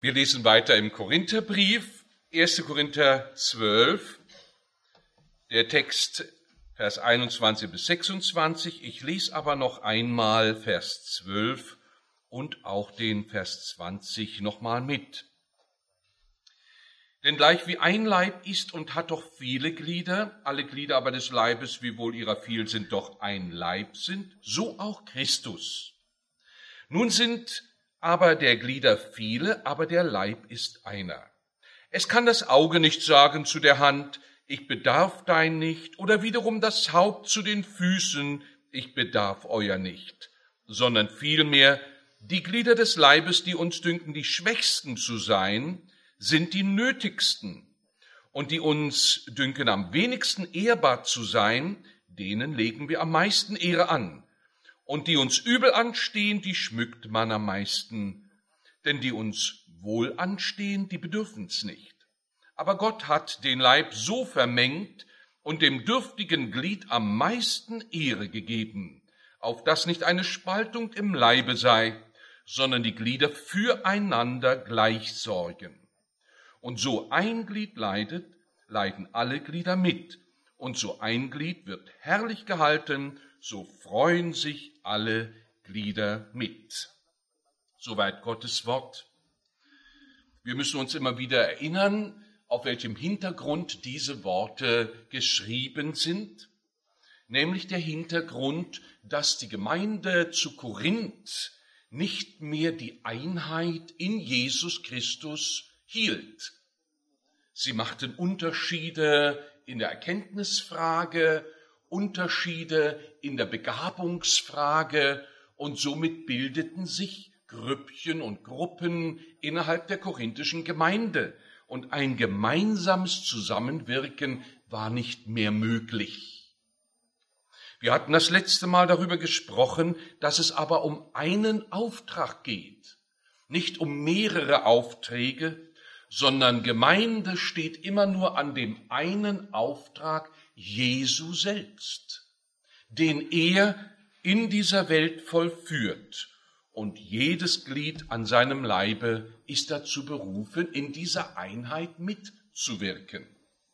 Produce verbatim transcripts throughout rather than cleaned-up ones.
Wir lesen weiter im Korintherbrief, erster Korinther zwölf, der Text Vers einundzwanzig bis sechsundzwanzig. Ich lese aber noch einmal Vers zwölf und auch den Vers zwanzig nochmal mit. Denn gleich wie ein Leib ist und hat doch viele Glieder, alle Glieder aber des Leibes, wiewohl ihrer viel sind, doch ein Leib sind, so auch Christus. Nun sind aber der Glieder viele, aber der Leib ist einer. Es kann das Auge nicht sagen zu der Hand, ich bedarf dein nicht, oder wiederum das Haupt zu den Füßen, ich bedarf euer nicht, sondern vielmehr die Glieder des Leibes, die uns dünken, die schwächsten zu sein, sind die nötigsten, und die uns dünken, am wenigsten ehrbar zu sein, denen legen wir am meisten Ehre an. Und die uns übel anstehen, die schmückt man am meisten. Denn die uns wohl anstehen, die bedürfen's nicht. Aber Gott hat den Leib so vermengt und dem dürftigen Glied am meisten Ehre gegeben, auf dass nicht eine Spaltung im Leibe sei, sondern die Glieder füreinander gleich sorgen. Und so ein Glied leidet, leiden alle Glieder mit. Und so ein Glied wird herrlich gehalten, so freuen sich alle Glieder mit. Soweit Gottes Wort. Wir müssen uns immer wieder erinnern, auf welchem Hintergrund diese Worte geschrieben sind. Nämlich der Hintergrund, dass die Gemeinde zu Korinth nicht mehr die Einheit in Jesus Christus hielt. Sie machten Unterschiede in der Erkenntnisfrage, Unterschiede in der Begabungsfrage und somit bildeten sich Grüppchen und Gruppen innerhalb der korinthischen Gemeinde und ein gemeinsames Zusammenwirken war nicht mehr möglich. Wir hatten das letzte Mal darüber gesprochen, dass es aber um einen Auftrag geht, nicht um mehrere Aufträge, sondern Gemeinde steht immer nur an dem einen Auftrag Jesu selbst, den er in dieser Welt vollführt. Und jedes Glied an seinem Leibe ist dazu berufen, in dieser Einheit mitzuwirken.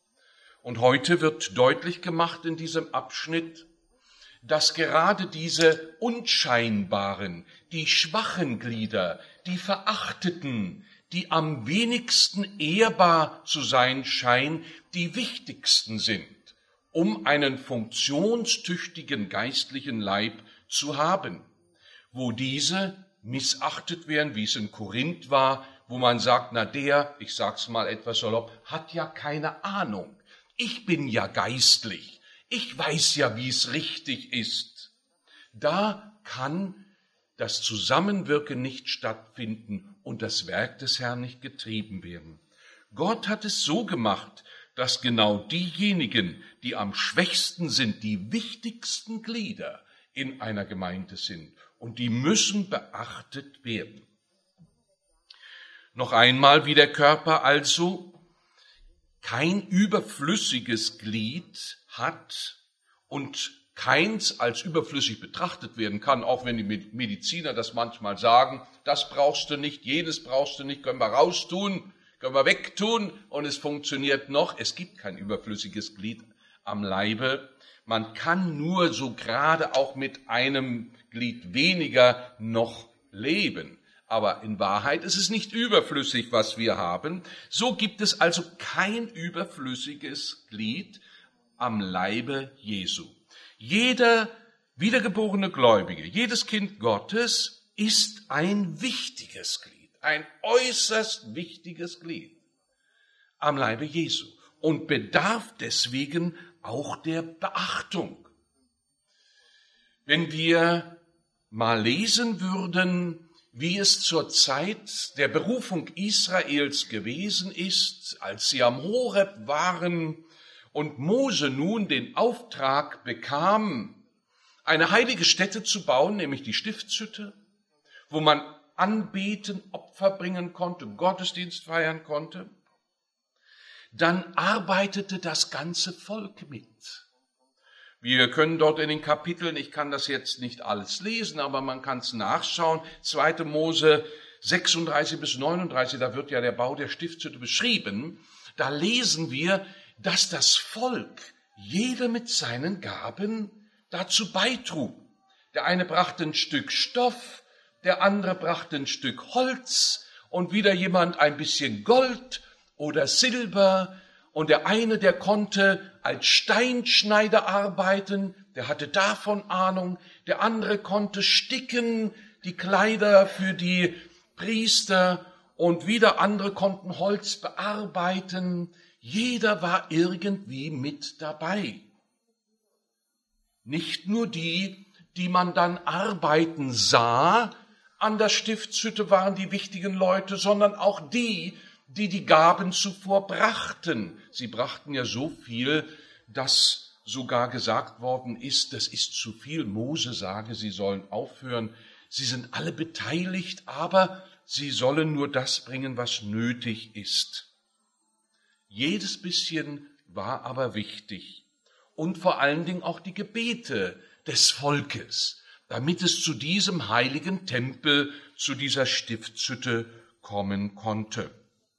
Und heute wird deutlich gemacht in diesem Abschnitt, dass gerade diese unscheinbaren, die schwachen Glieder, die verachteten, die am wenigsten ehrbar zu sein scheinen, die wichtigsten sind, um einen funktionstüchtigen geistlichen Leib zu haben. Wo diese missachtet werden, wie es in Korinth war, wo man sagt, na der, ich sag's mal etwas salopp, hat ja keine Ahnung. Ich bin ja geistlich. Ich weiß ja, wie es richtig ist. Da kann das Zusammenwirken nicht stattfinden und das Werk des Herrn nicht getrieben werden. Gott hat es so gemacht, dass genau diejenigen, die am schwächsten sind, die wichtigsten Glieder in einer Gemeinde sind. Und die müssen beachtet werden. Noch einmal, wie der Körper also kein überflüssiges Glied hat und keins als überflüssig betrachtet werden kann, auch wenn die Mediziner das manchmal sagen, das brauchst du nicht, jenes brauchst du nicht, können wir raustun, können wir wegtun und es funktioniert noch. Es gibt kein überflüssiges Glied am Leibe. Man kann nur so gerade auch mit einem Glied weniger noch leben. Aber in Wahrheit ist es nicht überflüssig, was wir haben. So gibt es also kein überflüssiges Glied am Leibe Jesu. Jeder wiedergeborene Gläubige, jedes Kind Gottes ist ein wichtiges Glied, ein äußerst wichtiges Glied am Leibe Jesu und bedarf deswegen auch der Beachtung. Wenn wir mal lesen würden, wie es zur Zeit der Berufung Israels gewesen ist, als sie am Horeb waren und Mose nun den Auftrag bekam, eine heilige Stätte zu bauen, nämlich die Stiftshütte, wo man anbeten, Opfer bringen konnte, Gottesdienst feiern konnte, dann arbeitete das ganze Volk mit. Wir können dort in den Kapiteln, ich kann das jetzt nicht alles lesen, aber man kann es nachschauen, zweiter Mose sechsunddreißig bis neununddreißig, da wird ja der Bau der Stiftshütte beschrieben, da lesen wir, dass das Volk, jeder mit seinen Gaben, dazu beitrug. Der eine brachte ein Stück Stoff, der andere brachte ein Stück Holz und wieder jemand ein bisschen Gold oder Silber. Und der eine, der konnte als Steinschneider arbeiten, der hatte davon Ahnung. Der andere konnte sticken, die Kleider für die Priester. Und wieder andere konnten Holz bearbeiten. Jeder war irgendwie mit dabei. Nicht nur die, die man dann arbeiten sah an der Stiftshütte, waren die wichtigen Leute, sondern auch die, die die Gaben zuvor brachten. Sie brachten ja so viel, dass sogar gesagt worden ist, das ist zu viel. Mose sage, sie sollen aufhören. Sie sind alle beteiligt, aber sie sollen nur das bringen, was nötig ist. Jedes bisschen war aber wichtig. Und vor allen Dingen auch die Gebete des Volkes, damit es zu diesem heiligen Tempel, zu dieser Stiftshütte kommen konnte.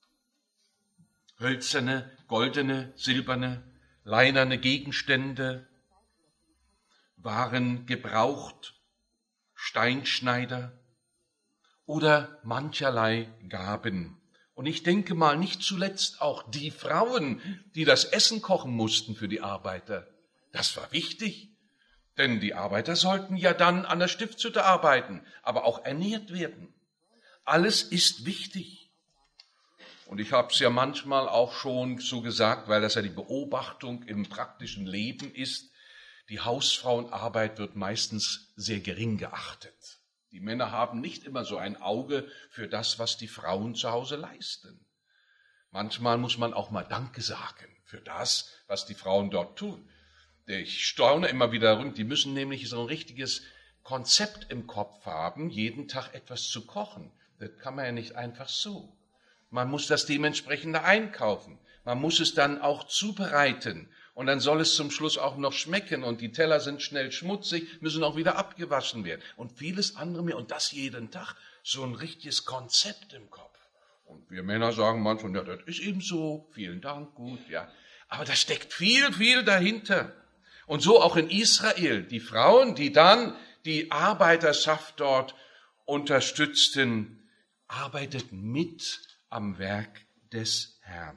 Hölzerne, goldene, silberne, leinerne Gegenstände waren gebraucht, Steinschneider oder mancherlei Gaben. Und ich denke mal, nicht zuletzt auch die Frauen, die das Essen kochen mussten für die Arbeiter. Das war wichtig, denn die Arbeiter sollten ja dann an der Stiftshütte arbeiten, aber auch ernährt werden. Alles ist wichtig. Und ich habe es ja manchmal auch schon so gesagt, weil das ja die Beobachtung im praktischen Leben ist, die Hausfrauenarbeit wird meistens sehr gering geachtet. Die Männer haben nicht immer so ein Auge für das, was die Frauen zu Hause leisten. Manchmal muss man auch mal Danke sagen für das, was die Frauen dort tun. Ich staune immer wieder rund, die müssen nämlich so ein richtiges Konzept im Kopf haben, jeden Tag etwas zu kochen. Das kann man ja nicht einfach so. Man muss das dementsprechende einkaufen. Man muss es dann auch zubereiten. Und dann soll es zum Schluss auch noch schmecken. Und die Teller sind schnell schmutzig, müssen auch wieder abgewaschen werden. Und vieles andere mehr. Und das jeden Tag. So ein richtiges Konzept im Kopf. Und wir Männer sagen manchmal, ja, das ist eben so. Vielen Dank, gut, ja. Aber da steckt viel, viel dahinter. Und so auch in Israel. Die Frauen, die dann die Arbeiterschaft dort unterstützten, arbeiteten mit am Werk des Herrn.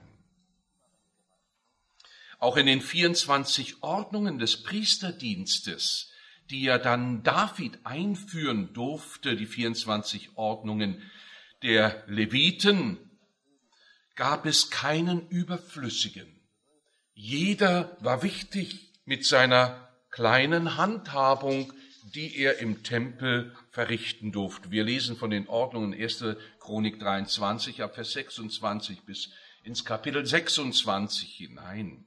Auch in den vierundzwanzig Ordnungen des Priesterdienstes, die ja dann David einführen durfte, die vierundzwanzig Ordnungen der Leviten, gab es keinen Überflüssigen. Jeder war wichtig mit seiner kleinen Handhabung, die er im Tempel verrichten durfte. Wir lesen von den Ordnungen erste Chronik dreiundzwanzig, ab Vers sechsundzwanzig bis ins Kapitel sechsundzwanzig hinein.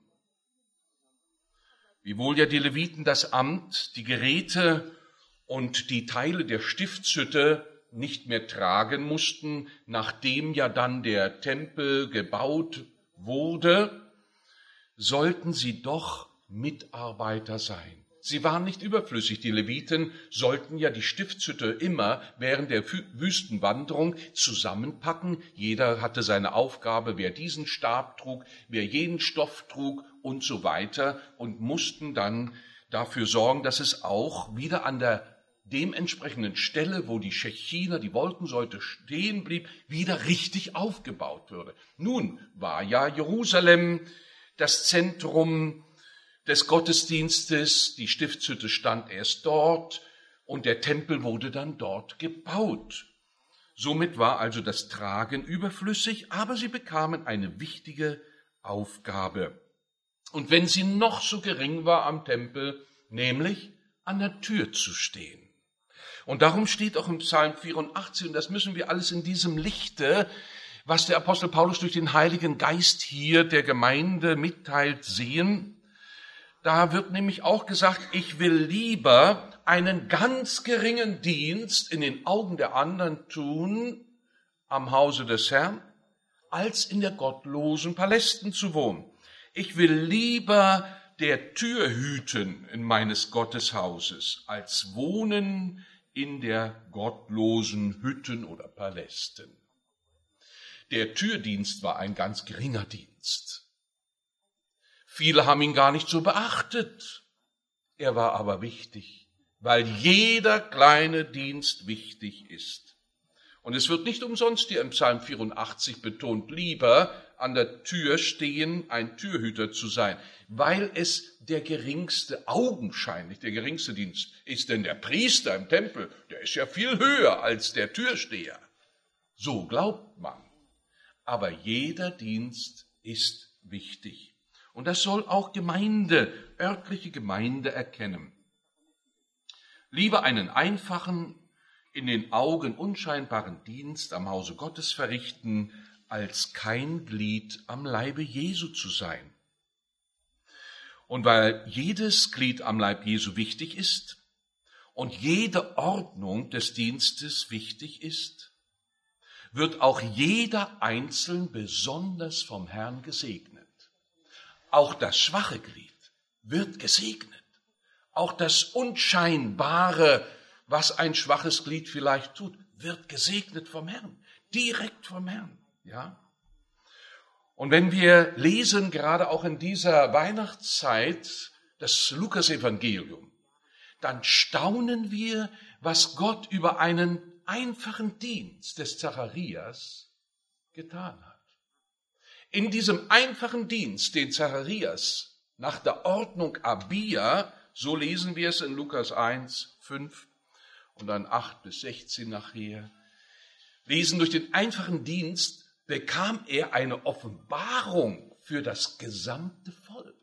Wiewohl ja die Leviten das Amt, die Geräte und die Teile der Stiftshütte nicht mehr tragen mussten, nachdem ja dann der Tempel gebaut wurde, sollten sie doch Mitarbeiter sein. Sie waren nicht überflüssig. Die Leviten sollten ja die Stiftshütte immer während der Wüstenwanderung zusammenpacken. Jeder hatte seine Aufgabe, wer diesen Stab trug, wer jeden Stoff trug und so weiter und mussten dann dafür sorgen, dass es auch wieder an der dementsprechenden Stelle, wo die Schechina, die Wolkensäule stehen blieb, wieder richtig aufgebaut würde. Nun war ja Jerusalem das Zentrum des Gottesdienstes, die Stiftshütte stand erst dort und der Tempel wurde dann dort gebaut. Somit war also das Tragen überflüssig, aber sie bekamen eine wichtige Aufgabe. Und wenn sie noch so gering war am Tempel, nämlich an der Tür zu stehen. Und darum steht auch im Psalm vierundachtzig, und das müssen wir alles in diesem Lichte, was der Apostel Paulus durch den Heiligen Geist hier der Gemeinde mitteilt, sehen. Da wird nämlich auch gesagt, ich will lieber einen ganz geringen Dienst in den Augen der anderen tun am Hause des Herrn, als in der gottlosen Palästen zu wohnen. Ich will lieber der Tür hüten in meines Gotteshauses, als wohnen in der gottlosen Hütten oder Palästen. Der Türdienst war ein ganz geringer Dienst. Viele haben ihn gar nicht so beachtet. Er war aber wichtig, weil jeder kleine Dienst wichtig ist. Und es wird nicht umsonst hier im Psalm vierundachtzig betont, lieber an der Tür stehen, ein Türhüter zu sein, weil es der geringste, augenscheinlich der geringste Dienst ist. Denn der Priester im Tempel, der ist ja viel höher als der Türsteher. So glaubt man. Aber jeder Dienst ist wichtig. Und das soll auch Gemeinde, örtliche Gemeinde erkennen. Lieber einen einfachen, in den Augen unscheinbaren Dienst am Hause Gottes verrichten, als kein Glied am Leibe Jesu zu sein. Und weil jedes Glied am Leib Jesu wichtig ist und jede Ordnung des Dienstes wichtig ist, wird auch jeder einzeln besonders vom Herrn gesegnet. Auch das schwache Glied wird gesegnet. Auch das Unscheinbare, was ein schwaches Glied vielleicht tut, wird gesegnet vom Herrn, direkt vom Herrn. Ja? Und wenn wir lesen, gerade auch in dieser Weihnachtszeit, das Lukas-Evangelium, dann staunen wir, was Gott über einen einfachen Dienst des Zacharias getan hat. In diesem einfachen Dienst, den Zacharias nach der Ordnung Abia, so lesen wir es in Lukas eins, fünf und dann acht bis sechzehn nachher, lesen, durch den einfachen Dienst bekam er eine Offenbarung für das gesamte Volk.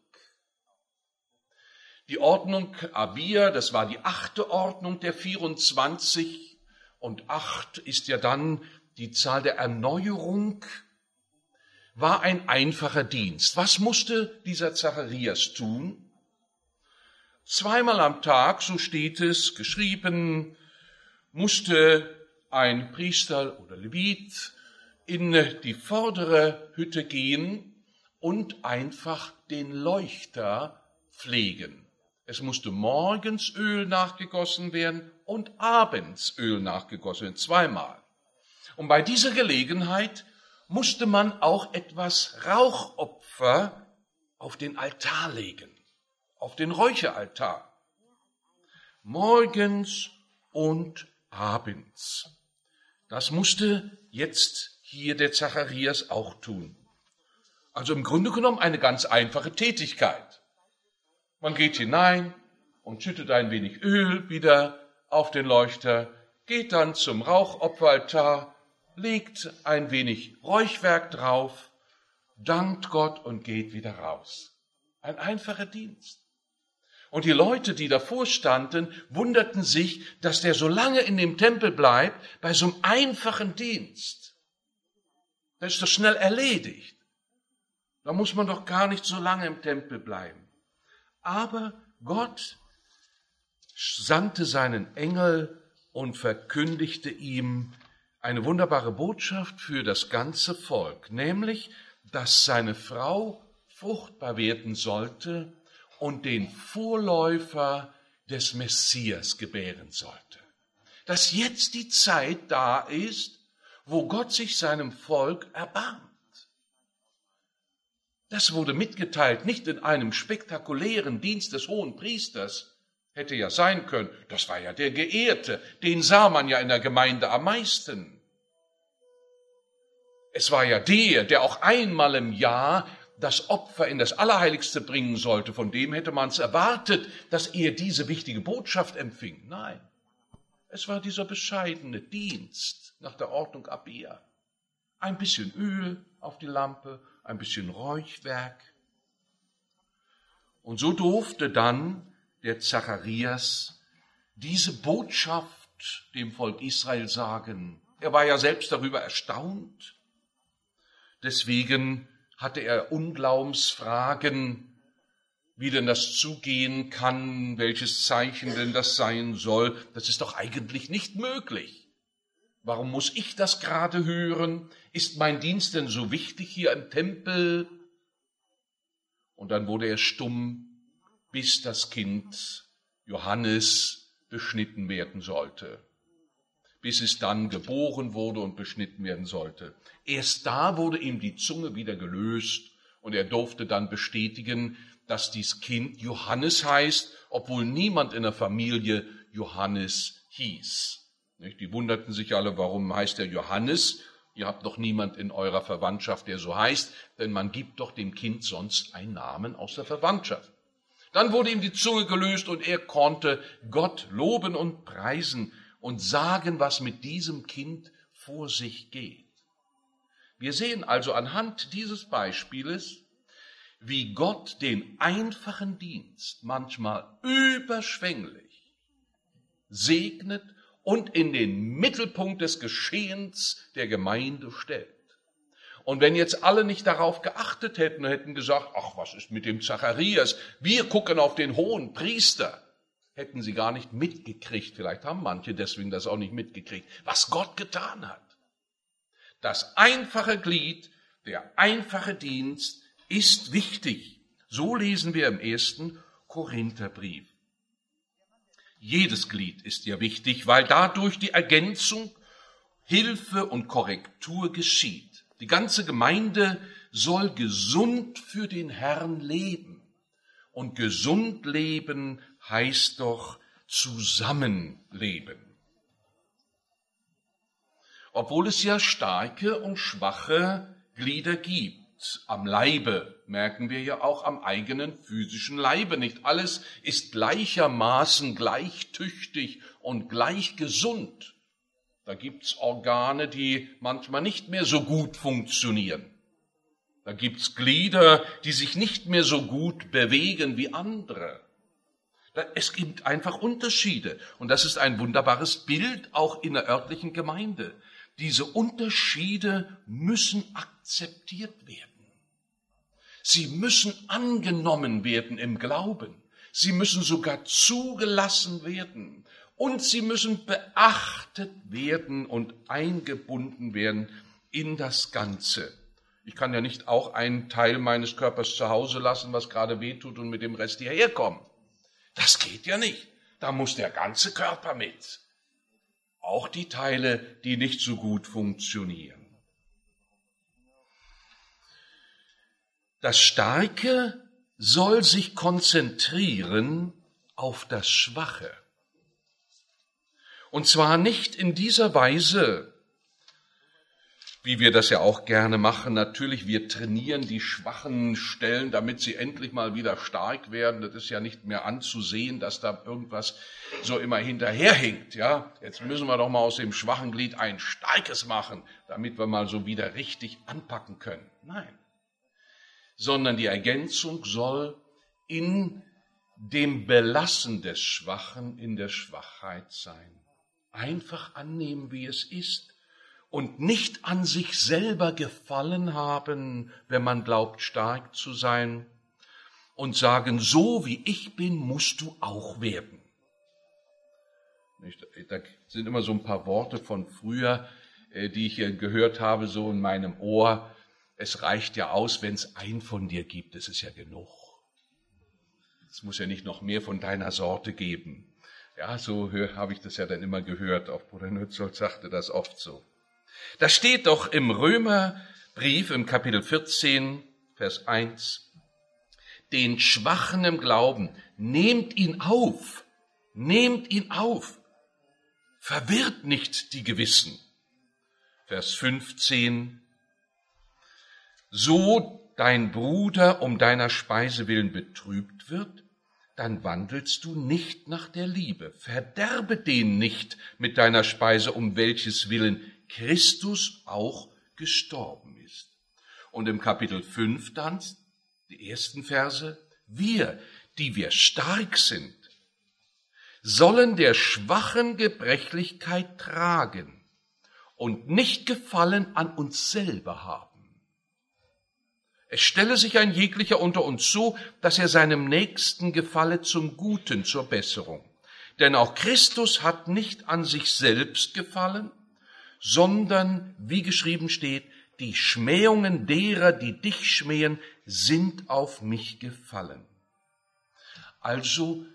Die Ordnung Abia, das war die achte Ordnung der vierundzwanzig, und acht ist ja dann die Zahl der Erneuerung, war ein einfacher Dienst. Was musste dieser Zacharias tun? Zweimal am Tag, so steht es geschrieben, musste ein Priester oder Levit in die vordere Hütte gehen und einfach den Leuchter pflegen. Es musste morgens Öl nachgegossen werden und abends Öl nachgegossen werden, zweimal. Und bei dieser Gelegenheit musste man auch etwas Rauchopfer auf den Altar legen, auf den Räucheraltar. Morgens und abends. Das musste jetzt hier der Zacharias auch tun. Also im Grunde genommen eine ganz einfache Tätigkeit. Man geht hinein und schüttet ein wenig Öl wieder auf den Leuchter, geht dann zum Rauchopferaltar, legt ein wenig Räuchwerk drauf, dankt Gott und geht wieder raus. Ein einfacher Dienst. Und die Leute, die davor standen, wunderten sich, dass der so lange in dem Tempel bleibt, bei so einem einfachen Dienst. Das ist doch schnell erledigt. Da muss man doch gar nicht so lange im Tempel bleiben. Aber Gott sandte seinen Engel und verkündigte ihm eine wunderbare Botschaft für das ganze Volk, nämlich, dass seine Frau fruchtbar werden sollte und den Vorläufer des Messias gebären sollte. Dass jetzt die Zeit da ist, wo Gott sich seinem Volk erbarmt. Das wurde mitgeteilt, nicht in einem spektakulären Dienst des Hohenpriesters. Hätte ja sein können, das war ja der Geehrte, den sah man ja in der Gemeinde am meisten. Es war ja der, der auch einmal im Jahr das Opfer in das Allerheiligste bringen sollte. Von dem hätte man es erwartet, dass er diese wichtige Botschaft empfing. Nein, es war dieser bescheidene Dienst nach der Ordnung Abia. Ein bisschen Öl auf die Lampe, ein bisschen Räuchwerk. Und so durfte dann der Zacharias diese Botschaft dem Volk Israel sagen. Er war ja selbst darüber erstaunt. Deswegen hatte er Unglaubensfragen, wie denn das zugehen kann, welches Zeichen denn das sein soll. Das ist doch eigentlich nicht möglich. Warum muss ich das gerade hören? Ist mein Dienst denn so wichtig hier im Tempel? Und dann wurde er stumm, bis das Kind Johannes beschnitten werden sollte, bis es dann geboren wurde und beschnitten werden sollte. Erst da wurde ihm die Zunge wieder gelöst und er durfte dann bestätigen, dass dies Kind Johannes heißt, obwohl niemand in der Familie Johannes hieß. Die wunderten sich alle, warum heißt er Johannes? Ihr habt doch niemand in eurer Verwandtschaft, der so heißt, denn man gibt doch dem Kind sonst einen Namen aus der Verwandtschaft. Dann wurde ihm die Zunge gelöst und er konnte Gott loben und preisen und sagen, was mit diesem Kind vor sich geht. Wir sehen also anhand dieses Beispieles, wie Gott den einfachen Dienst manchmal überschwänglich segnet und in den Mittelpunkt des Geschehens der Gemeinde stellt. Und wenn jetzt alle nicht darauf geachtet hätten, hätten gesagt, ach, was ist mit dem Zacharias? Wir gucken auf den hohen Priester. Hätten sie gar nicht mitgekriegt, vielleicht haben manche deswegen das auch nicht mitgekriegt, was Gott getan hat. Das einfache Glied, der einfache Dienst ist wichtig. So lesen wir im ersten Korintherbrief. Jedes Glied ist ja wichtig, weil dadurch die Ergänzung, Hilfe und Korrektur geschieht. Die ganze Gemeinde soll gesund für den Herrn leben. Und gesund leben heißt doch zusammenleben. Obwohl es ja starke und schwache Glieder gibt. Am Leibe merken wir ja auch am eigenen physischen Leibe. Nicht alles ist gleichermaßen gleich tüchtig und gleich gesund. Da gibt's Organe, die manchmal nicht mehr so gut funktionieren. Da gibt's Glieder, die sich nicht mehr so gut bewegen wie andere. Es gibt einfach Unterschiede. Und das ist ein wunderbares Bild auch in der örtlichen Gemeinde. Diese Unterschiede müssen akzeptiert werden. Sie müssen angenommen werden im Glauben. Sie müssen sogar zugelassen werden. Und sie müssen beachtet werden und eingebunden werden in das Ganze. Ich kann ja nicht auch einen Teil meines Körpers zu Hause lassen, was gerade wehtut, und mit dem Rest hierher kommen. Das geht ja nicht. Da muss der ganze Körper mit. Auch die Teile, die nicht so gut funktionieren. Das Starke soll sich konzentrieren auf das Schwache. Und zwar nicht in dieser Weise, wie wir das ja auch gerne machen. Natürlich, wir trainieren die schwachen Stellen, damit sie endlich mal wieder stark werden. Das ist ja nicht mehr anzusehen, dass da irgendwas so immer hinterherhinkt. Ja, jetzt müssen wir doch mal aus dem schwachen Glied ein starkes machen, damit wir mal so wieder richtig anpacken können. Nein, sondern die Ergänzung soll in dem Belassen des Schwachen in der Schwachheit sein. Einfach annehmen, wie es ist und nicht an sich selber gefallen haben, wenn man glaubt, stark zu sein, und sagen, so wie ich bin, musst du auch werden. Da sind immer so ein paar Worte von früher, die ich gehört habe, so in meinem Ohr. Es reicht ja aus, wenn es einen von dir gibt, das ist ja genug. Es muss ja nicht noch mehr von deiner Sorte geben. Ja, so habe ich das ja dann immer gehört. Auch Bruder Nützold sagte das oft so. Das steht doch im Römerbrief im Kapitel vierzehn, Vers eins. Den Schwachen im Glauben, nehmt ihn auf, nehmt ihn auf. Verwirrt nicht die Gewissen. Vers fünfzehn. So dein Bruder um deiner Speise willen betrübt wird, dann wandelst du nicht nach der Liebe. Verderbe den nicht mit deiner Speise, um welches Willen Christus auch gestorben ist. Und im Kapitel fünf dann, die ersten Verse, wir, die wir stark sind, sollen der schwachen Gebrechlichkeit tragen und nicht Gefallen an uns selber haben. Es stelle sich ein jeglicher unter uns so, dass er seinem Nächsten gefalle zum Guten, zur Besserung. Denn auch Christus hat nicht an sich selbst gefallen, sondern, wie geschrieben steht, die Schmähungen derer, die dich schmähen, sind auf mich gefallen. Also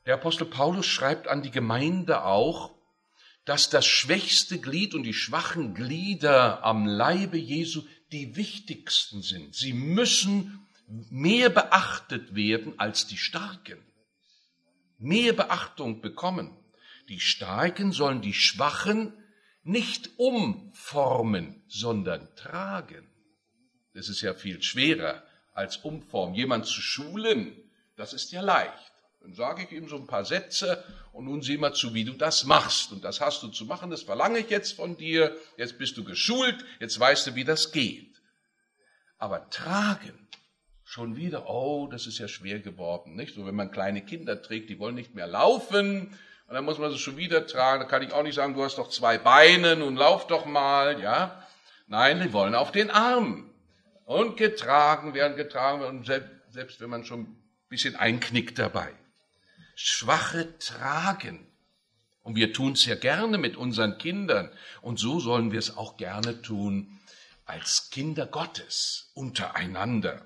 Der Apostel Paulus schreibt an die Gemeinde auch, dass das schwächste Glied und die schwachen Glieder am Leibe Jesu die wichtigsten sind. Sie müssen mehr beachtet werden als die Starken. Mehr Beachtung bekommen. Die Starken sollen die Schwachen nicht umformen, sondern tragen. Das ist ja viel schwerer als umformen. Jemand zu schulen, das ist ja leicht. Dann sage ich ihm so ein paar Sätze und nun sieh mal zu, wie du das machst. Und das hast du zu machen, das verlange ich jetzt von dir. Jetzt bist du geschult, jetzt weißt du, wie das geht. Aber tragen, schon wieder, oh, das ist ja schwer geworden, nicht? So, wenn man kleine Kinder trägt, die wollen nicht mehr laufen und dann muss man sie schon wieder tragen. Da kann ich auch nicht sagen, du hast doch zwei Beine, nun lauf doch mal, ja? Nein, die wollen auf den Arm und getragen werden, getragen werden, und selbst, selbst wenn man schon ein bisschen einknickt dabei. Schwache tragen. Und wir tun es ja gerne mit unseren Kindern. Und so sollen wir es auch gerne tun als Kinder Gottes untereinander.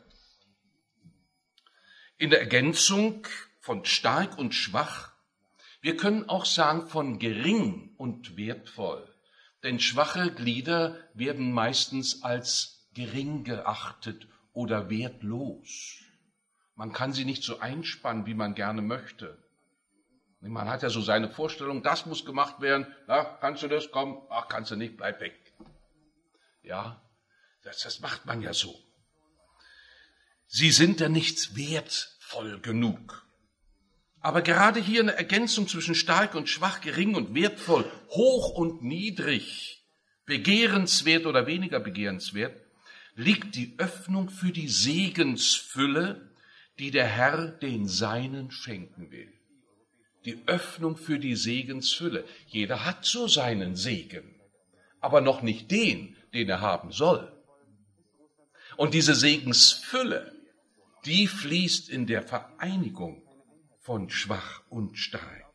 In der Ergänzung von stark und schwach, wir können auch sagen von gering und wertvoll. Denn schwache Glieder werden meistens als gering geachtet oder wertlos. Man kann sie nicht so einspannen, wie man gerne möchte. Man hat ja so seine Vorstellung, das muss gemacht werden. Na, kannst du das? Komm. Ach, kannst du nicht, bleib weg. Ja, das, das macht man ja so. Sie sind ja nicht wertvoll genug. Aber gerade hier eine Ergänzung zwischen stark und schwach, gering und wertvoll, hoch und niedrig, begehrenswert oder weniger begehrenswert, liegt die Öffnung für die Segensfülle, die der Herr den Seinen schenken will. Die Öffnung für die Segensfülle. Jeder hat so seinen Segen, aber noch nicht den, den er haben soll. Und diese Segensfülle, die fließt in der Vereinigung von schwach und stark.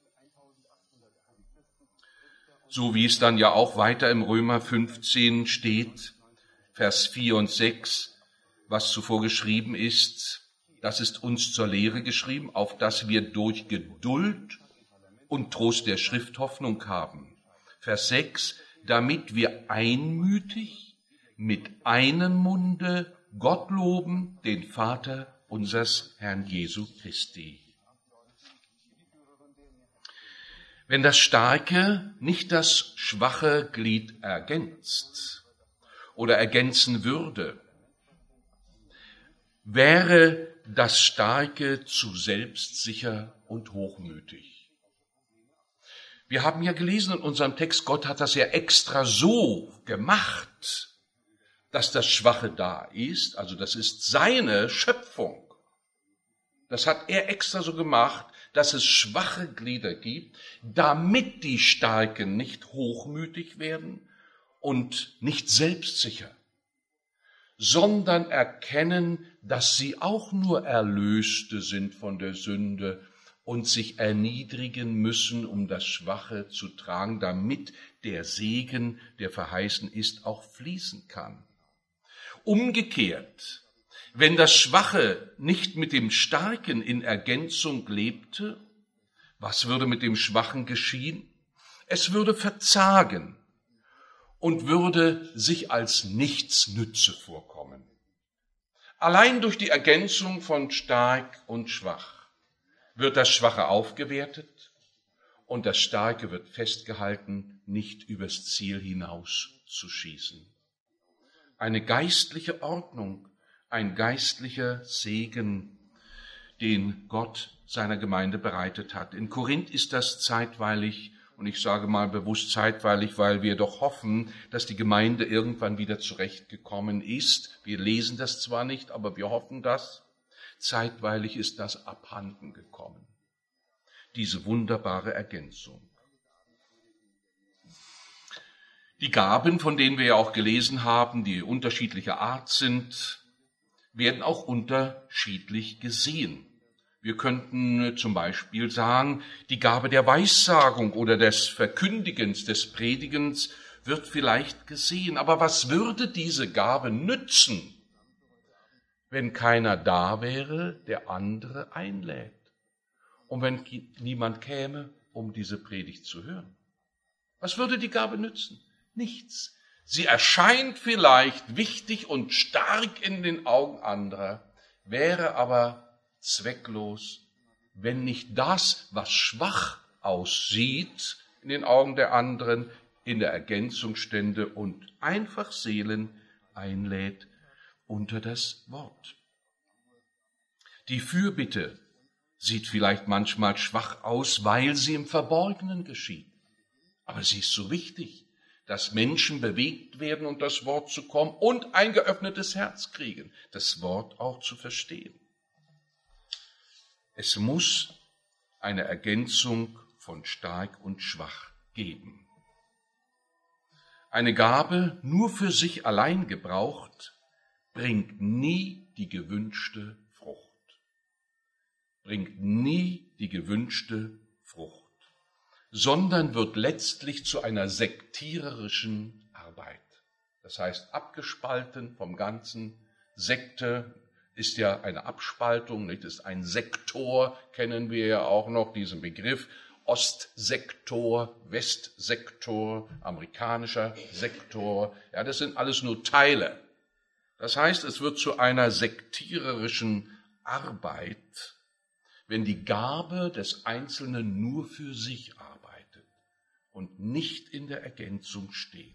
So wie es dann ja auch weiter im Römer fünfzehn steht, Vers vier und sechs, was zuvor geschrieben ist, das ist uns zur Lehre geschrieben, auf dass wir durch Geduld und Trost der Schrift Hoffnung haben. Vers sechs, damit wir einmütig mit einem Munde Gott loben, den Vater unseres Herrn Jesu Christi. Wenn das Starke nicht das schwache Glied ergänzt oder ergänzen würde, wäre das Starke zu selbstsicher und hochmütig. Wir haben ja gelesen in unserem Text, Gott hat das ja extra so gemacht, dass das Schwache da ist, also das ist seine Schöpfung. Das hat er extra so gemacht, dass es schwache Glieder gibt, damit die Starken nicht hochmütig werden und nicht selbstsicher, sondern erkennen, dass sie auch nur Erlöste sind von der Sünde und sich erniedrigen müssen, um das Schwache zu tragen, damit der Segen, der verheißen ist, auch fließen kann. Umgekehrt, wenn das Schwache nicht mit dem Starken in Ergänzung lebte, was würde mit dem Schwachen geschehen? Es würde verzagen und würde sich als Nichtsnütze vorkommen. Allein durch die Ergänzung von stark und schwach wird das Schwache aufgewertet und das Starke wird festgehalten, nicht übers Ziel hinaus zu schießen. Eine geistliche Ordnung, ein geistlicher Segen, den Gott seiner Gemeinde bereitet hat. In Korinth ist das zeitweilig, und ich sage mal bewusst zeitweilig, weil wir doch hoffen, dass die Gemeinde irgendwann wieder zurechtgekommen ist. Wir lesen das zwar nicht, aber wir hoffen das. Zeitweilig ist das abhanden gekommen. Diese wunderbare Ergänzung. Die Gaben, von denen wir ja auch gelesen haben, die unterschiedlicher Art sind, werden auch unterschiedlich gesehen. Wir könnten zum Beispiel sagen, die Gabe der Weissagung oder des Verkündigens, des Predigens wird vielleicht gesehen. Aber was würde diese Gabe nützen, wenn keiner da wäre, der andere einlädt und wenn niemand käme, um diese Predigt zu hören? Was würde die Gabe nützen? Nichts. Sie erscheint vielleicht wichtig und stark in den Augen anderer, wäre aber zwecklos, wenn nicht das, was schwach aussieht in den Augen der anderen, in der Ergänzung stände und einfach Seelen einlädt unter das Wort. Die Fürbitte sieht vielleicht manchmal schwach aus, weil sie im Verborgenen geschieht. Aber sie ist so wichtig, dass Menschen bewegt werden, unter das Wort zu kommen und ein geöffnetes Herz kriegen, das Wort auch zu verstehen. Es muss eine Ergänzung von stark und schwach geben. Eine Gabe nur für sich allein gebraucht, bringt nie die gewünschte Frucht. Bringt nie die gewünschte Frucht. Sondern wird letztlich zu einer sektiererischen Arbeit. Das heißt, abgespalten vom Ganzen. Sekte ist ja eine Abspaltung, nicht? Ist ein Sektor, kennen wir ja auch noch, diesen Begriff. Ostsektor, Westsektor, amerikanischer Sektor. Ja, das sind alles nur Teile. Das heißt, es wird zu einer sektiererischen Arbeit, wenn die Gabe des Einzelnen nur für sich arbeitet und nicht in der Ergänzung steht.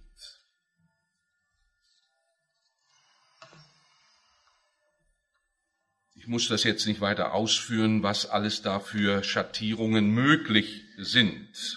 Ich muss das jetzt nicht weiter ausführen, was alles dafür Schattierungen möglich sind.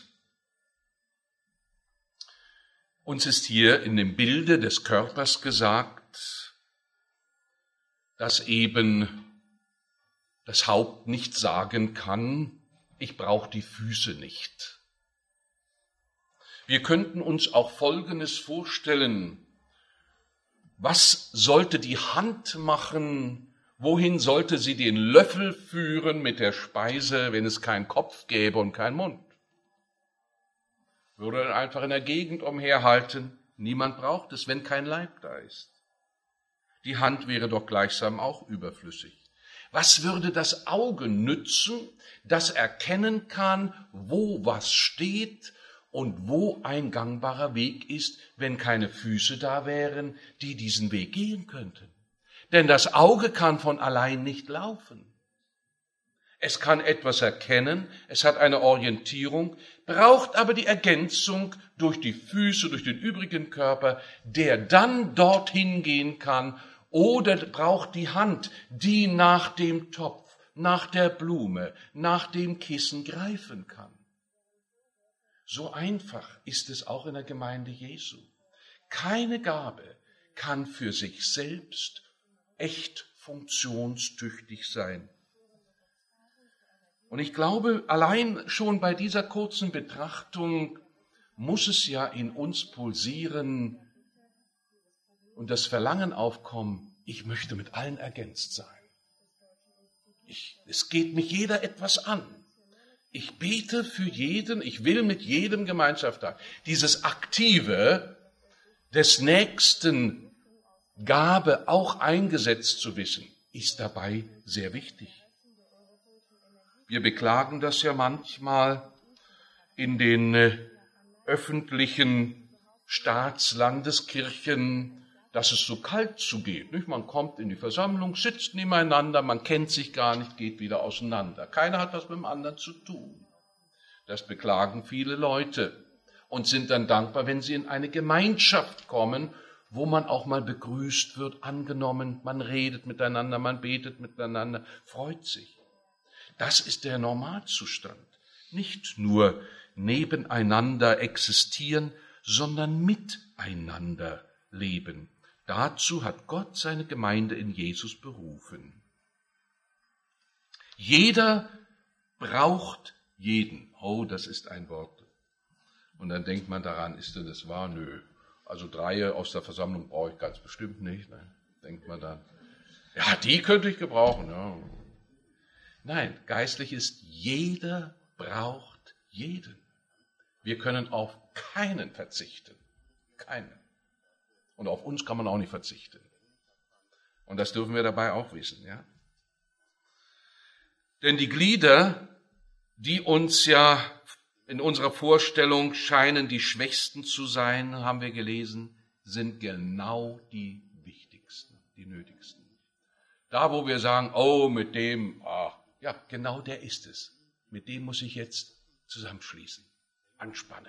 Uns ist hier in dem Bilde des Körpers gesagt, dass eben das Haupt nicht sagen kann, ich brauche die Füße nicht. Wir könnten uns auch Folgendes vorstellen. Was sollte die Hand machen? Wohin sollte sie den Löffel führen mit der Speise, wenn es keinen Kopf gäbe und keinen Mund? Würde er einfach in der Gegend umherhalten? Niemand braucht es, wenn kein Leib da ist. Die Hand wäre doch gleichsam auch überflüssig. Was würde das Auge nützen, das erkennen kann, wo was steht und wo ein gangbarer Weg ist, wenn keine Füße da wären, die diesen Weg gehen könnten? Denn das Auge kann von allein nicht laufen. Es kann etwas erkennen, es hat eine Orientierung, braucht aber die Ergänzung durch die Füße, durch den übrigen Körper, der dann dorthin gehen kann, oder braucht die Hand, die nach dem Topf, nach der Blume, nach dem Kissen greifen kann. So einfach ist es auch in der Gemeinde Jesu. Keine Gabe kann für sich selbst echt funktionstüchtig sein. Und ich glaube, allein schon bei dieser kurzen Betrachtung muss es ja in uns pulsieren und das Verlangen aufkommen, ich möchte mit allen ergänzt sein. Ich, es geht mich jeder etwas an. Ich bete für jeden, ich will mit jedem Gemeinschaft haben. Dieses Aktive des Nächsten Gabe auch eingesetzt zu wissen, ist dabei sehr wichtig. Wir beklagen das ja manchmal in den öffentlichen Staatslandeskirchen, dass es so kalt zugeht. Nicht? Man kommt in die Versammlung, sitzt nebeneinander, man kennt sich gar nicht, geht wieder auseinander. Keiner hat was mit dem anderen zu tun. Das beklagen viele Leute und sind dann dankbar, wenn sie in eine Gemeinschaft kommen, wo man auch mal begrüßt wird, angenommen, man redet miteinander, man betet miteinander, freut sich. Das ist der Normalzustand. Nicht nur nebeneinander existieren, sondern miteinander leben. Dazu hat Gott seine Gemeinde in Jesus berufen. Jeder braucht jeden. Oh, das ist ein Wort. Und dann denkt man daran, ist denn das wahr? Nö. Also drei aus der Versammlung brauche ich ganz bestimmt nicht. Ne? Denkt man dann, ja, die könnte ich gebrauchen. Ja. Nein, geistlich ist, jeder braucht jeden. Wir können auf keinen verzichten. Keinen. Und auf uns kann man auch nicht verzichten. Und das dürfen wir dabei auch wissen, ja. Denn die Glieder die uns ja in unserer Vorstellung scheinen die schwächsten zu sein, haben wir gelesen, sind genau die wichtigsten, die nötigsten. Da, wo wir sagen, oh, mit dem, ah, ja, genau der ist es. Mit dem muss ich jetzt zusammenschließen, anspannen.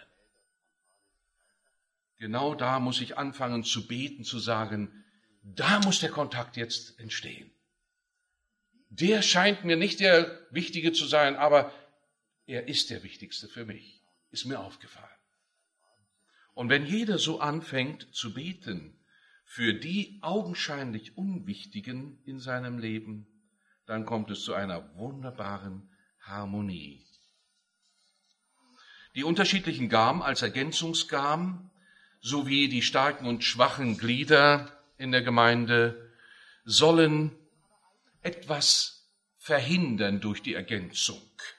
Genau da muss ich anfangen zu beten, zu sagen, da muss der Kontakt jetzt entstehen. Der scheint mir nicht der Wichtige zu sein, aber er ist der Wichtigste für mich, ist mir aufgefallen. Und wenn jeder so anfängt zu beten für die augenscheinlich Unwichtigen in seinem Leben, dann kommt es zu einer wunderbaren Harmonie. Die unterschiedlichen Gaben als Ergänzungsgaben sowie die starken und schwachen Glieder in der Gemeinde sollen etwas verhindern durch die Ergänzung.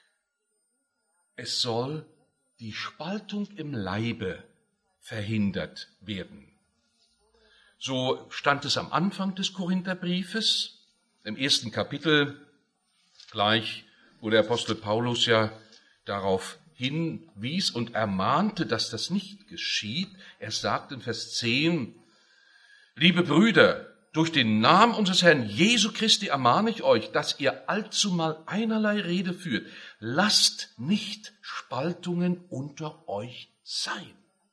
Es soll die Spaltung im Leibe verhindert werden. So stand es am Anfang des Korintherbriefes, im ersten Kapitel, gleich, wo der Apostel Paulus ja darauf hinwies und ermahnte, dass das nicht geschieht. Er sagt in Vers zehn, liebe Brüder, durch den Namen unseres Herrn Jesu Christi ermahne ich euch, dass ihr allzumal einerlei Rede führt. Lasst nicht Spaltungen unter euch sein.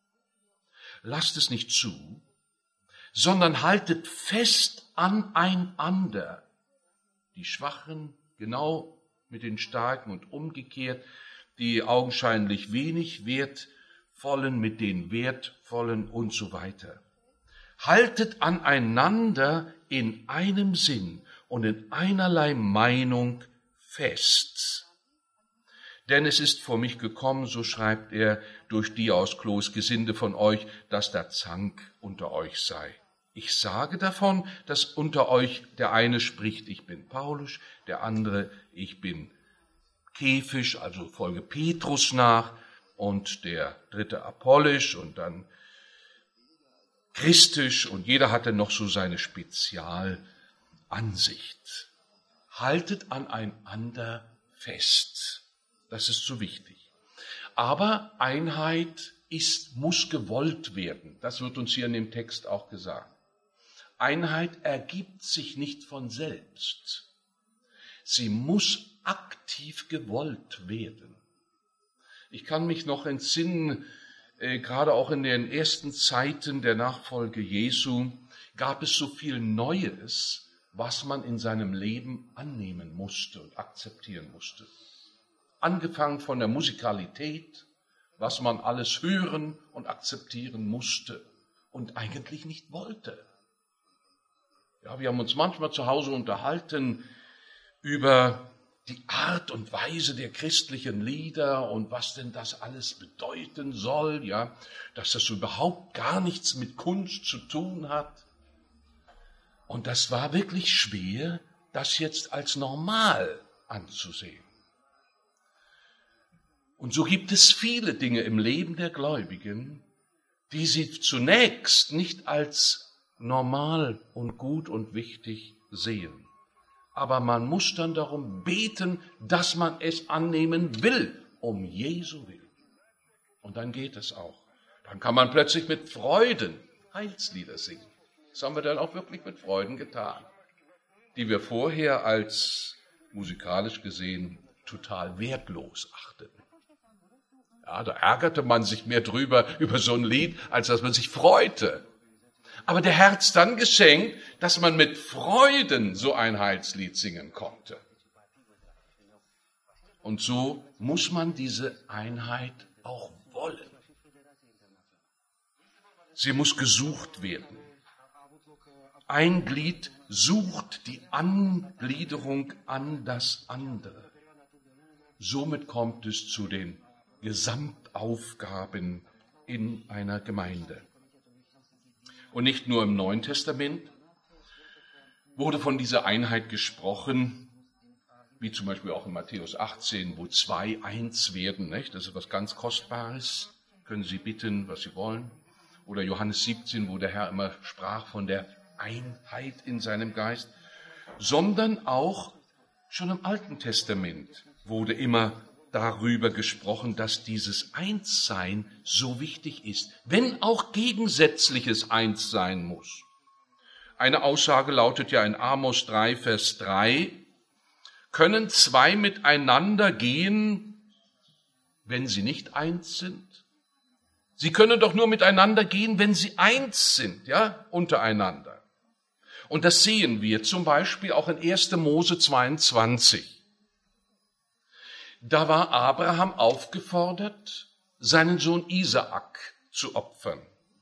Lasst es nicht zu, sondern haltet fest aneinander. Die Schwachen genau mit den Starken und umgekehrt, die augenscheinlich wenig wertvollen mit den wertvollen und so weiter. Haltet aneinander in einem Sinn und in einerlei Meinung fest. Denn es ist vor mich gekommen, so schreibt er, durch die aus Klos Gesinde von euch, dass da Zank unter euch sei. Ich sage davon, dass unter euch der eine spricht, ich bin Paulus, der andere, ich bin Kephisch, also folge Petrus nach, und der dritte Apollisch und dann Christisch, und jeder hatte noch so seine Spezialansicht. Haltet aneinander fest. Das ist so wichtig. Aber Einheit ist, muss gewollt werden. Das wird uns hier in dem Text auch gesagt. Einheit ergibt sich nicht von selbst. Sie muss aktiv gewollt werden. Ich kann mich noch entsinnen, äh, gerade auch in den ersten Zeiten der Nachfolge Jesu gab es so viel Neues, was man in seinem Leben annehmen musste und akzeptieren musste. Angefangen von der Musikalität, was man alles hören und akzeptieren musste und eigentlich nicht wollte. Ja, wir haben uns manchmal zu Hause unterhalten über die Art und Weise der christlichen Lieder und was denn das alles bedeuten soll, ja, dass das überhaupt gar nichts mit Kunst zu tun hat. Und das war wirklich schwer, das jetzt als normal anzusehen. Und so gibt es viele Dinge im Leben der Gläubigen, die sie zunächst nicht als normal und gut und wichtig sehen. Aber man muss dann darum beten, dass man es annehmen will, um Jesu willen. Und dann geht es auch. Dann kann man plötzlich mit Freuden Heilslieder singen. Das haben wir dann auch wirklich mit Freuden getan, die wir vorher als musikalisch gesehen total wertlos achteten. Ja, da ärgerte man sich mehr drüber, über so ein Lied, als dass man sich freute. Aber der Herr hat's dann geschenkt, dass man mit Freuden so ein Heilslied singen konnte. Und so muss man diese Einheit auch wollen. Sie muss gesucht werden. Ein Glied sucht die Angliederung an das andere. Somit kommt es zu den Gesamtaufgaben in einer Gemeinde. Und nicht nur im Neuen Testament wurde von dieser Einheit gesprochen, wie zum Beispiel auch in Matthäus achtzehn, wo zwei eins werden, nicht? Das ist was ganz Kostbares, können Sie bitten, was Sie wollen. Oder Johannes siebzehn, wo der Herr immer sprach von der Einheit in seinem Geist, sondern auch schon im Alten Testament wurde immer darüber gesprochen, dass dieses Einssein so wichtig ist, wenn auch gegensätzliches Einssein muss. Eine Aussage lautet ja in Amos drei, Vers drei, können zwei miteinander gehen, wenn sie nicht eins sind? Sie können doch nur miteinander gehen, wenn sie eins sind, ja, untereinander. Und das sehen wir zum Beispiel auch in erster Mose zweiundzwanzig. Da war Abraham aufgefordert, seinen Sohn Isaak zu opfern.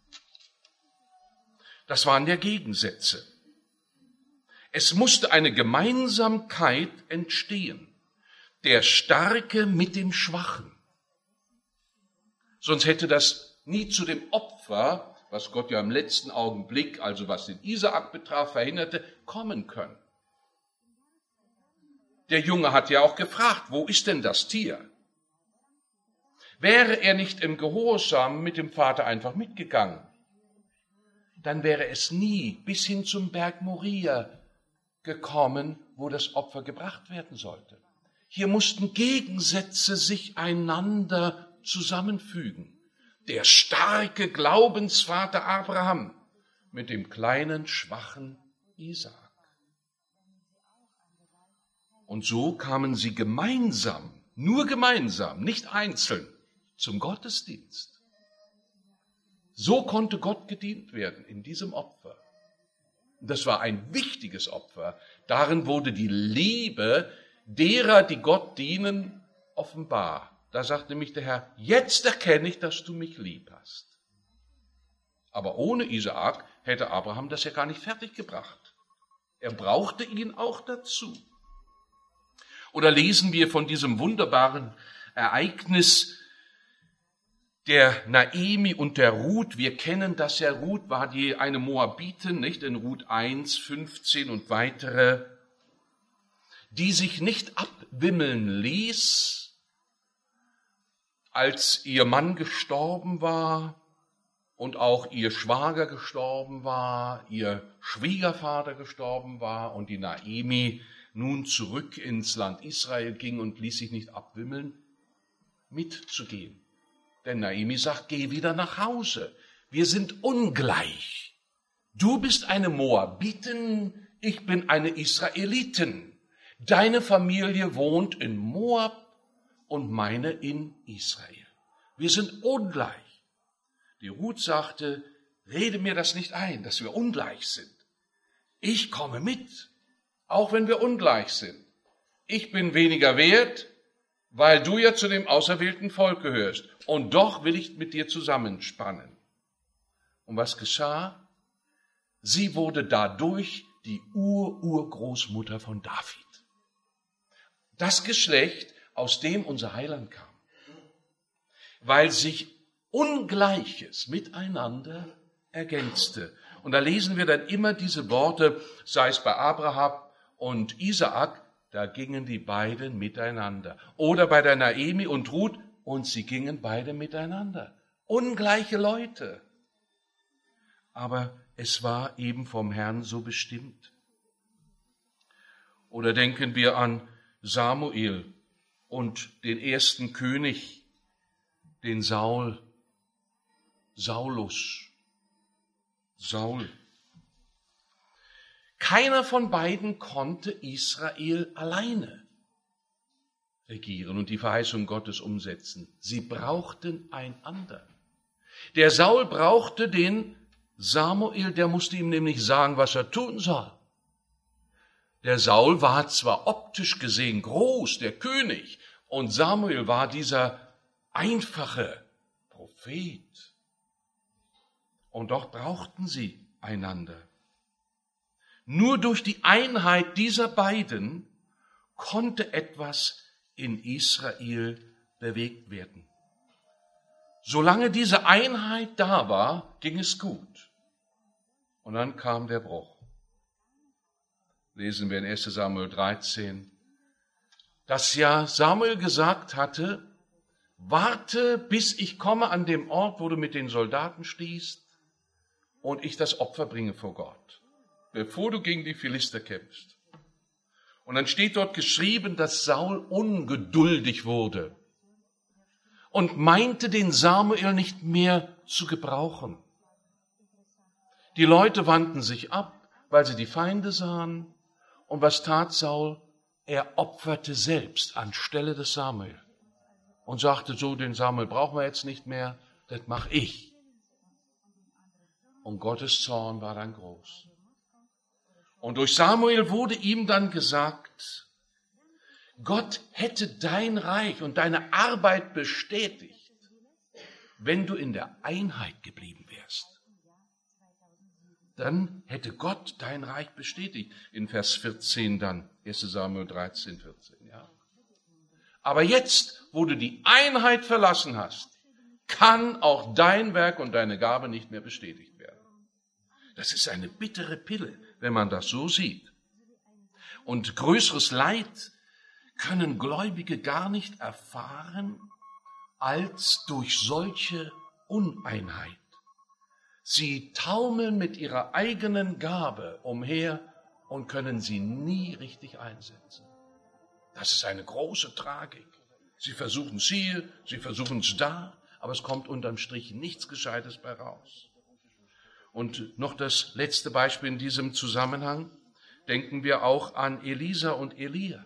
Das waren ja Gegensätze. Es musste eine Gemeinsamkeit entstehen. Der Starke mit dem Schwachen. Sonst hätte das nie zu dem Opfer, was Gott ja im letzten Augenblick, also was den Isaak betraf, verhinderte, kommen können. Der Junge hat ja auch gefragt, wo ist denn das Tier? Wäre er nicht im Gehorsam mit dem Vater einfach mitgegangen, dann wäre es nie bis hin zum Berg Moria gekommen, wo das Opfer gebracht werden sollte. Hier mussten Gegensätze sich einander zusammenfügen. Der starke Glaubensvater Abraham mit dem kleinen, schwachen Isaak. Und so kamen sie gemeinsam, nur gemeinsam, nicht einzeln, zum Gottesdienst. So konnte Gott gedient werden in diesem Opfer. Das war ein wichtiges Opfer. Darin wurde die Liebe derer, die Gott dienen, offenbar. Da sagt nämlich der Herr, jetzt erkenne ich, dass du mich lieb hast. Aber ohne Isaak hätte Abraham das ja gar nicht fertiggebracht. Er brauchte ihn auch dazu. Oder lesen wir von diesem wunderbaren Ereignis der Naemi und der Ruth. Wir kennen das ja, Ruth war die eine Moabitin, nicht, in Ruth eins, fünfzehn und weitere, die sich nicht abwimmeln ließ, als ihr Mann gestorben war und auch ihr Schwager gestorben war, ihr Schwiegervater gestorben war und die Naemi nun zurück ins Land Israel ging und ließ sich nicht abwimmeln, mitzugehen. Denn Naemi sagt, geh wieder nach Hause. Wir sind ungleich. Du bist eine Moabitin, ich bin eine Israelitin. Deine Familie wohnt in Moab und meine in Israel. Wir sind ungleich. Die Ruth sagte, rede mir das nicht ein, dass wir ungleich sind. Ich komme mit, auch wenn wir ungleich sind. Ich bin weniger wert, weil du ja zu dem auserwählten Volk gehörst. Und doch will ich mit dir zusammenspannen. Und was geschah? Sie wurde dadurch die Ur-Urgroßmutter von David. Das Geschlecht, aus dem unser Heiland kam. Weil sich Ungleiches miteinander ergänzte. Und da lesen wir dann immer diese Worte, sei es bei Abraham und Isaak, da gingen die beiden miteinander. Oder bei der Naemi und Ruth, und sie gingen beide miteinander. Ungleiche Leute. Aber es war eben vom Herrn so bestimmt. Oder denken wir an Samuel und den ersten König, den Saul, Saulus, Saul. Keiner von beiden konnte Israel alleine regieren und die Verheißung Gottes umsetzen. Sie brauchten einander. Der Saul brauchte den Samuel, der musste ihm nämlich sagen, was er tun soll. Der Saul war zwar optisch gesehen groß, der König, und Samuel war dieser einfache Prophet. Und doch brauchten sie einander. Nur durch die Einheit dieser beiden konnte etwas in Israel bewegt werden. Solange diese Einheit da war, ging es gut. Und dann kam der Bruch. Lesen wir in erster Samuel dreizehn, dass ja Samuel gesagt hatte, warte, bis ich komme an dem Ort, wo du mit den Soldaten stehst und ich das Opfer bringe vor Gott, bevor du gegen die Philister kämpfst. Und dann steht dort geschrieben, dass Saul ungeduldig wurde. und meinte, den Samuel nicht mehr zu gebrauchen. Die Leute wandten sich ab, weil sie die Feinde sahen. Und was tat Saul? Er opferte selbst anstelle des Samuel und sagte so, den Samuel brauchen wir jetzt nicht mehr, das mache ich. Und Gottes Zorn war dann groß. Und durch Samuel wurde ihm dann gesagt, Gott hätte dein Reich und deine Arbeit bestätigt, wenn du in der Einheit geblieben wärst. Dann hätte Gott dein Reich bestätigt. In Vers vierzehn dann, erster Samuel dreizehn, vierzehn. Ja. Aber jetzt, wo du die Einheit verlassen hast, kann auch dein Werk und deine Gabe nicht mehr bestätigt werden. Das ist eine bittere Pille, wenn man das so sieht. Und größeres Leid können Gläubige gar nicht erfahren als durch solche Uneinheit. Sie taumeln mit ihrer eigenen Gabe umher und können sie nie richtig einsetzen. Das ist eine große Tragik. Sie versuchen es hier, sie versuchen es da, aber es kommt unterm Strich nichts Gescheites bei raus. Und noch das letzte Beispiel in diesem Zusammenhang. Denken wir auch an Elisa und Elia.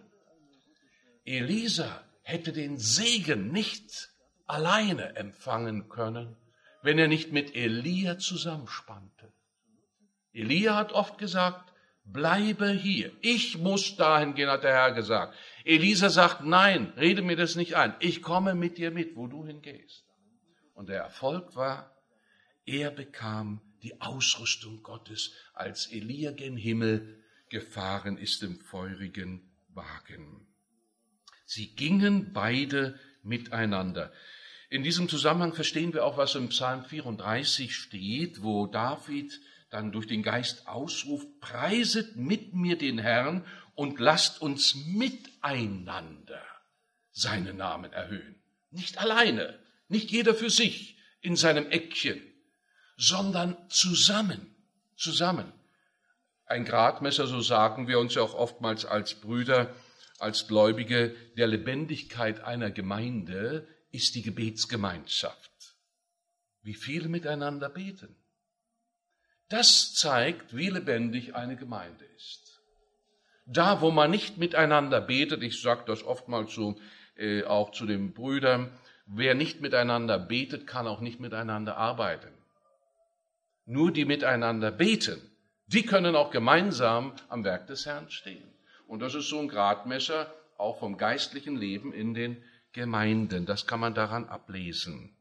Elisa hätte den Segen nicht alleine empfangen können, wenn er nicht mit Elia zusammenspannte. Elia hat oft gesagt, bleibe hier. Ich muss dahin gehen, hat der Herr gesagt. Elisa sagt, nein, rede mir das nicht ein. Ich komme mit dir mit, wo du hingehst. Und der Erfolg war, er bekam die Ausrüstung Gottes, gen Elia gen Himmel gefahren ist im feurigen Wagen. Sie gingen beide miteinander. In diesem Zusammenhang verstehen wir auch, was im Psalm vierunddreißig steht, wo David dann durch den Geist ausruft, preiset mit mir den Herrn und lasst uns miteinander seinen Namen erhöhen. Nicht alleine, nicht jeder für sich in seinem Eckchen, sondern zusammen, zusammen. Ein Gradmesser, so sagen wir uns ja auch oftmals als Brüder, als Gläubige, der Lebendigkeit einer Gemeinde ist die Gebetsgemeinschaft. Wie viele miteinander beten. Das zeigt, wie lebendig eine Gemeinde ist. Da, wo man nicht miteinander betet, ich sage das oftmals so äh, auch zu den Brüdern, wer nicht miteinander betet, kann auch nicht miteinander arbeiten. Nur die miteinander beten, die können auch gemeinsam am Werk des Herrn stehen. Und das ist so ein Gradmesser auch vom geistlichen Leben in den Gemeinden. Das kann man daran ablesen.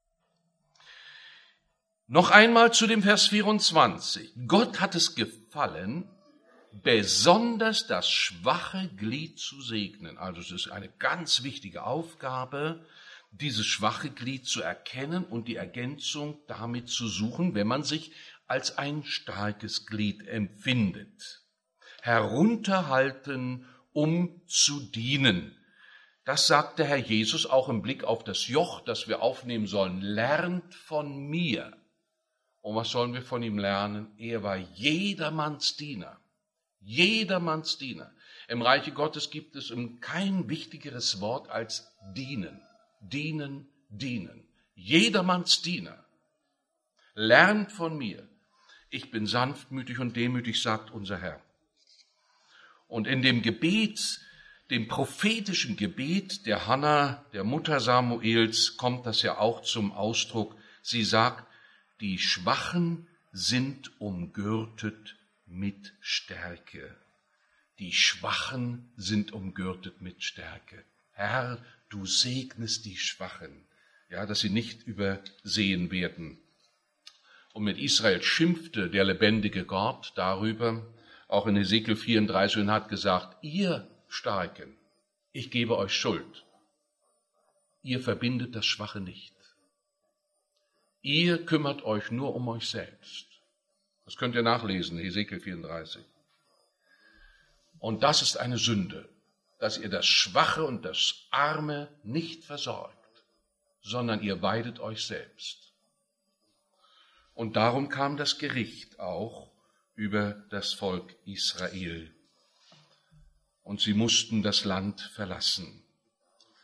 Noch einmal zu dem Vers vierundzwanzig. Gott hat es gefallen, besonders das schwache Glied zu segnen. Also es ist eine ganz wichtige Aufgabe, dieses schwache Glied zu erkennen und die Ergänzung damit zu suchen, wenn man sich als ein starkes Glied empfindet. Herunterhalten, um zu dienen. Das sagt der Herr Jesus auch im Blick auf das Joch, das wir aufnehmen sollen. Lernt von mir. Und was sollen wir von ihm lernen? Er war jedermanns Diener. Jedermanns Diener. Im Reiche Gottes gibt es kein wichtigeres Wort als dienen. Dienen, dienen. Jedermanns Diener. Lernt von mir. Ich bin sanftmütig und demütig, sagt unser Herr. Und in dem Gebet, dem prophetischen Gebet der Hannah, der Mutter Samuels, kommt das ja auch zum Ausdruck. Sie sagt, die Schwachen sind umgürtet mit Stärke. Die Schwachen sind umgürtet mit Stärke. Herr, du segnest die Schwachen, ja, dass sie nicht übersehen werden. Und mit Israel schimpfte der lebendige Gott darüber, auch in Hesekiel vierunddreißig, und hat gesagt, ihr Starken, ich gebe euch Schuld. Ihr verbindet das Schwache nicht. Ihr kümmert euch nur um euch selbst. Das könnt ihr nachlesen, Hesekiel vierunddreißig. Und das ist eine Sünde, dass ihr das Schwache und das Arme nicht versorgt, sondern ihr weidet euch selbst. Und darum kam das Gericht auch über das Volk Israel. Und sie mussten das Land verlassen.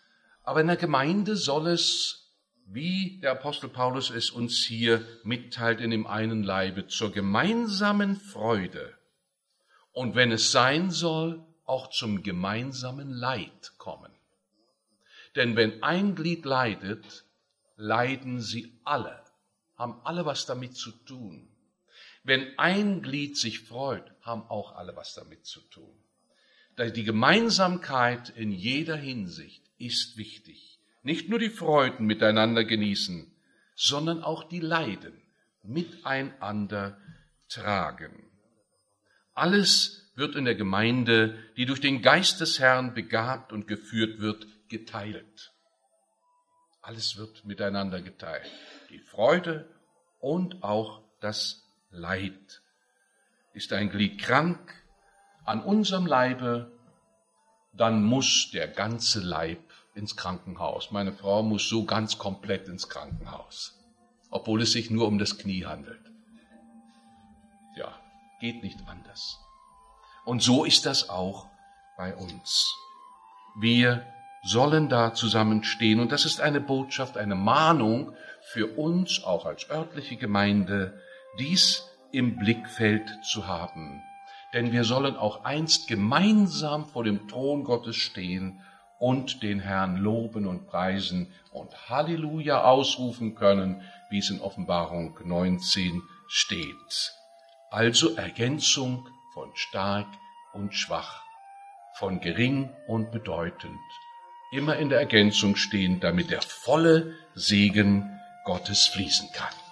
Aber in der Gemeinde soll es, wie der Apostel Paulus es uns hier mitteilt, in dem einen Leibe, zur gemeinsamen Freude und wenn es sein soll, auch zum gemeinsamen Leid kommen. Denn wenn ein Glied leidet, leiden sie alle, haben alle was damit zu tun. Wenn ein Glied sich freut, haben auch alle was damit zu tun. Die Gemeinsamkeit in jeder Hinsicht ist wichtig. Nicht nur die Freuden miteinander genießen, sondern auch die Leiden miteinander tragen. Alles wird in der Gemeinde, die durch den Geist des Herrn begabt und geführt wird, geteilt. Alles wird miteinander geteilt. Die Freude und auch das Leid. Ist ein Glied krank an unserem Leibe, dann muss der ganze Leib ins Krankenhaus. Meine Frau muss so ganz komplett ins Krankenhaus, obwohl es sich nur um das Knie handelt. Ja, geht nicht anders. Und so ist das auch bei uns. Wir sollen da zusammenstehen und das ist eine Botschaft, eine Mahnung für uns, auch als örtliche Gemeinde, dies im Blickfeld zu haben. Denn wir sollen auch einst gemeinsam vor dem Thron Gottes stehen und den Herrn loben und preisen und Halleluja ausrufen können, wie es in Offenbarung neunzehn steht. Also Ergänzung von stark und schwach, von gering und bedeutend. Immer in der Ergänzung stehen, damit der volle Segen Gottes fließen kann.